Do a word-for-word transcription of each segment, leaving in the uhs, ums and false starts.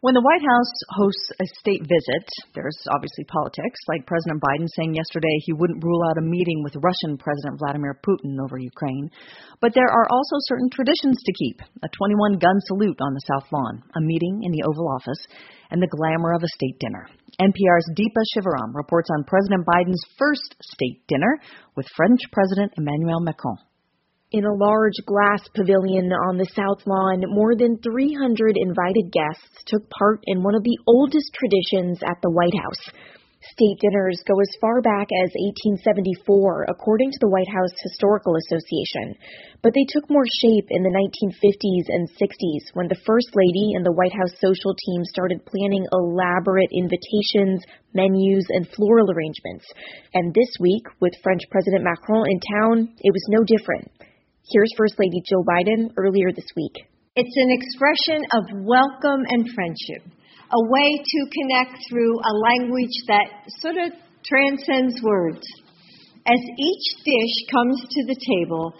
When the White House hosts a state visit, there's obviously politics, like President Biden saying yesterday he wouldn't rule out a meeting with Russian President Vladimir Putin over Ukraine. But there are also certain traditions to keep, a twenty-one gun salute on the South Lawn, a meeting in the Oval Office, and the glamour of a state dinner. N P R's Deepa Shivaram reports on President Biden's first state dinner with French President Emmanuel Macron. In a large glass pavilion on the South Lawn, more than three hundred invited guests took part in one of the oldest traditions at the White House. State dinners go as far back as eighteen seventy-four, according to the White House Historical Association. But they took more shape in the nineteen fifties and sixties when the First Lady and the White House social team started planning elaborate invitations, menus, and floral arrangements. And this week, with French President Macron in town, it was no different. Here's First Lady Jill Biden earlier this week. It's an expression of welcome and friendship, a way to connect through a language that sort of transcends words. As each dish comes to the table,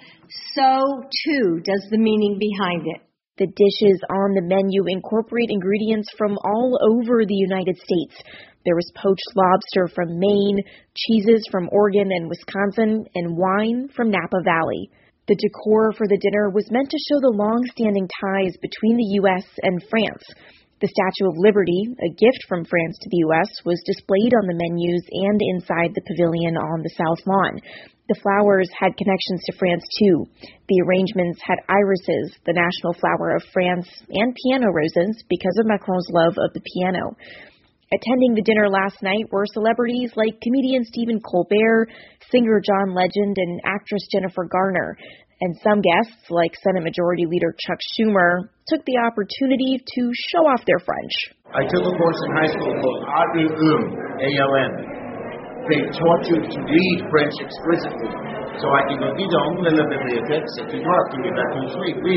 so too does the meaning behind it. The dishes on the menu incorporate ingredients from all over the United States. There was poached lobster from Maine, cheeses from Oregon and Wisconsin, and wine from Napa Valley. The decor for the dinner was meant to show the long-standing ties between the U S and France. The Statue of Liberty, a gift from France to the U S, was displayed on the menus and inside the pavilion on the South Lawn. The flowers had connections to France, too. The arrangements had irises, the national flower of France, and piano roses because of Macron's love of the piano. Attending the dinner last night were celebrities like comedian Stephen Colbert, singer John Legend, and actress Jennifer Garner. And some guests, like Senate Majority Leader Chuck Schumer, took the opportunity to show off their French. I took a course in high school called A E U, A L N. They taught you to read French explicitly. So I can go, dis donc, la bibliothèque, c'est une art, tu vas construire, oui,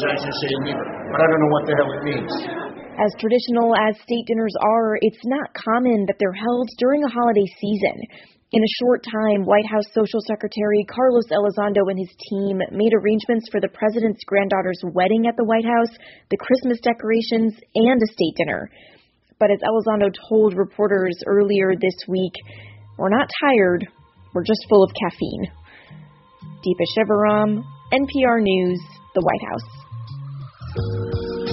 but I don't know what the hell it means. As traditional as state dinners are, it's not common that they're held during a holiday season. In a short time, White House Social Secretary Carlos Elizondo and his team made arrangements for the president's granddaughter's wedding at the White House, the Christmas decorations, and a state dinner. But as Elizondo told reporters earlier this week, we're not tired, we're just full of caffeine. Deepa Shivaram, N P R News, the White House.